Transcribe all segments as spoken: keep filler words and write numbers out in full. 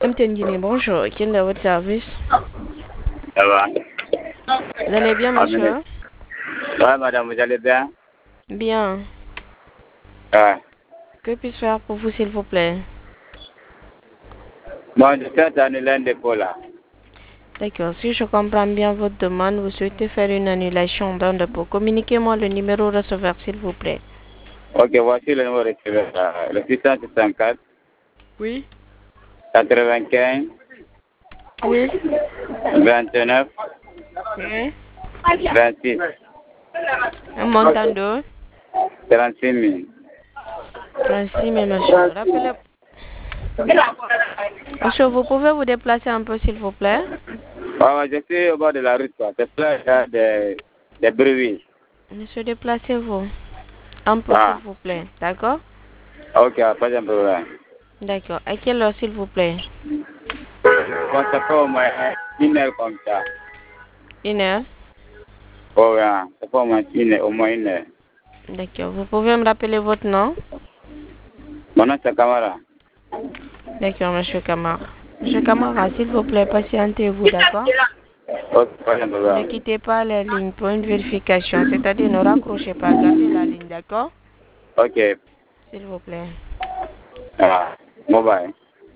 M T N Guinée, bonjour. Quel est votre service? Ça va. Vous allez bien, monsieur? Ouais, madame, vous allez bien? Bien. Ouais. Que puis-je faire pour vous, s'il vous plaît? Bon, je suis annuler un dépôt là. D'accord. Si je comprends bien votre demande, vous souhaitez faire une annulation d'un dépôt. Communiquez-moi le numéro receveur, s'il vous plaît. Ok, voici le numéro receveur. euh, Le six cent soixante-quatre, Oui. quatre-vingt-quinze, Oui. vingt-neuf, Oui. vingt-six, Un montant de trente-six mille. trente-six mille, monsieur. Rappelez. Monsieur, vous pouvez vous déplacer un peu, s'il vous plaît? Ouais, ouais, je suis au bord de la route, quoi. C'est plein là, de, de bruit. Monsieur, déplacez-vous un peu, s'il Ah, vous plaît. D'accord? ok, pas de problème. D'accord. À quelle heure, s'il vous plaît? Bon, ça fait au moins une heure comme ça. Une heure? Oh, ouais, ça fait au moins une heure. Au moins une heure. D'accord. Vous pouvez me rappeler votre nom? Mon nom, c'est Camara. D'accord, monsieur Kamara. Monsieur Kamara, s'il vous plaît, patientez-vous, d'accord? Ok, pas de Ne problème. quittez pas la ligne pour une vérification, c'est-à-dire ne raccrochez pas, gardez la ligne, d'accord? Ok, S'il vous plaît. ah, bon, bye.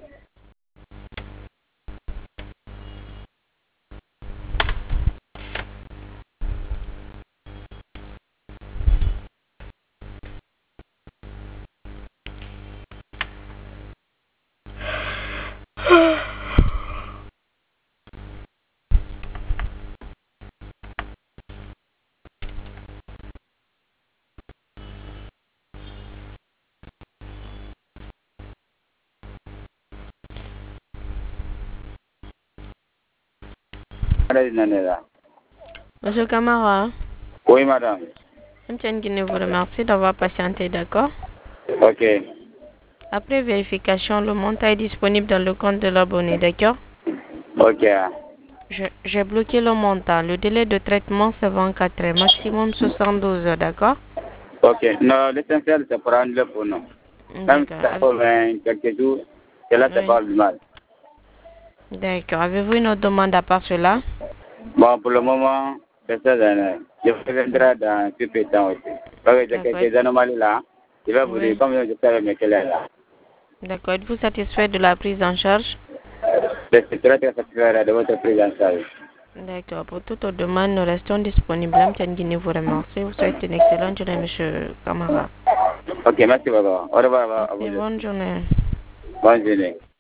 Monsieur Kamara, Oui, madame. M T N Guinée vous remercie d'avoir patienté, d'accord? Ok. Après vérification, le montant est disponible dans le compte de l'abonné, d'accord? Ok. Je- J'ai bloqué le montant. Le délai de traitement, c'est vingt-quatre heures, maximum soixante-douze heures, d'accord? Ok. Non, l'essentiel, c'est prendre le pour nous. Même si D'accord. ça fait vingt quelques jours, c'est là, c'est Oui. pas du mal. D'accord. Avez-vous une autre demande à part cela? Bon, pour le moment, c'est ça. euh, Je reviendrai dans ce peu de temps aussi. Parce que j'ai D'accord. quelques anomalies là. Je vais vous dire, Oui. comme je sais avec mes collègues là. D'accord. Êtes-vous satisfait de la prise en charge? Je suis très, très satisfait de votre prise en charge. D'accord. Pour toute autre demande, nous restons disponibles. M T N Guinée vous remercie. Vous souhaite une excellente journée, monsieur Kamara. Ok, merci beaucoup. Au revoir à vous Merci. aussi. Bonne journée. Bonne journée.